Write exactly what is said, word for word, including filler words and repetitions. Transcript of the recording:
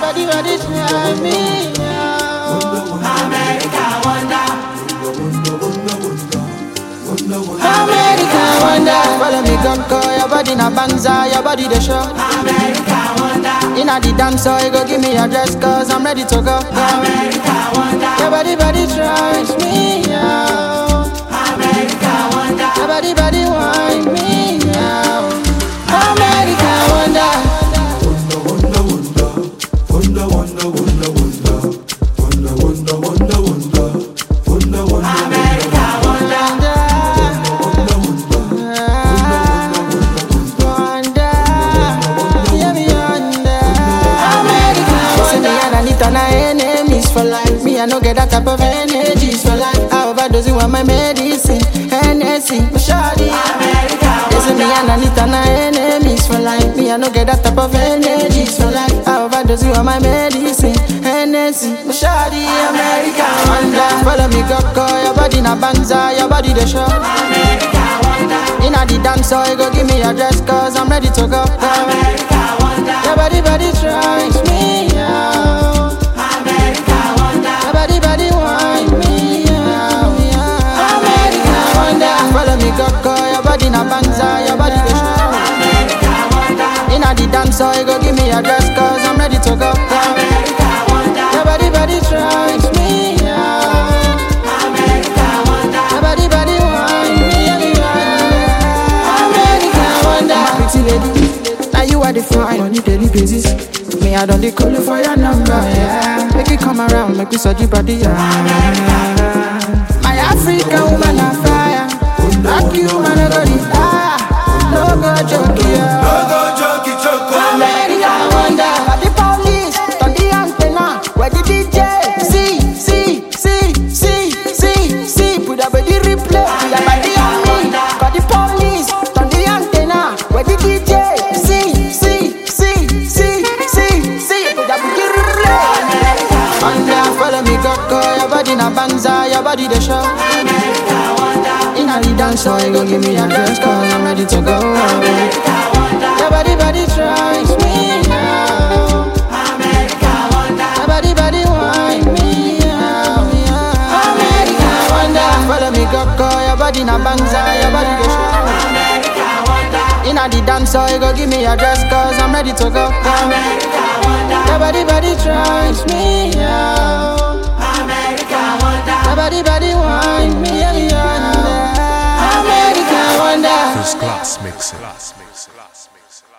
body, body, try me. America wonder. America wonder. Follow me, go, go. Your body na banza, your body the show. America wonder. Inna the dance, so you go give me your dress, cause I'm ready to go. America wonder. Your body, body, tries me. America wonder. Your body, body, wine me. America wonder. Wonder, wonder, wonder, wonder, wonder, wonder, wonder, wonder, wonder, wonder, wonder, America wonder. Wonder, yeah, me wonder. America wonder. Me and Anita na enemies for life. Me I no get that type of energies for life. I overdose you on my medicine, Hennessy, my shawty. America Listen, me and Anita na enemies for life. Me I no get that type of energies for life. I overdose you on my medicine, Hennessy, my shawty. America wonder. Follow me, go, go. Your body na banza, your body the show. America wonder. Inna the dance, so you go give me your dress, cause I'm ready to go. America wonder. Your body, body tries me out. America wonder. Your body, body wine me out. America wonder. Follow me, go, go. Your body na banza, your body the show. America wonder. Inna the dance, so you go give me your dress, cause I'm ready to go. America wonder. Your body, body tries me out. America wonder. Your body, body wine me out. America wonder. My pretty lady, now you are the fine on the daily basis. Me, I don't call you for your number, yeah. Make it come around, make me search your body, yeah. My African woman on fire. Rock you, man, I go retire. No go joke, yeah. no go junkie choco. America wonder. But the police, on the antenna, where the D J, see, see, see, see, see, see. Put up a the replay, put up a the on me. Got the police, on the antenna, where the D J, see, see, see, see, see, see. Put up a the replay. Wonder, follow me, go, go. Your body na banza, your body the show. America wonder. Inna the dance, so you go give me your dress, cause I'm ready to go. America wonder. Your body, body tries me now. America wonder. Your body, body wine me out. America wonder. Follow me, go, go. Your body na banza, your body the show. America wonder. Inna the dance, so you go give me your dress, cause I'm ready to go. America wonder. Your body, body tries me out. America wonder. Your body, body wine me out. America wonder. First class mixer.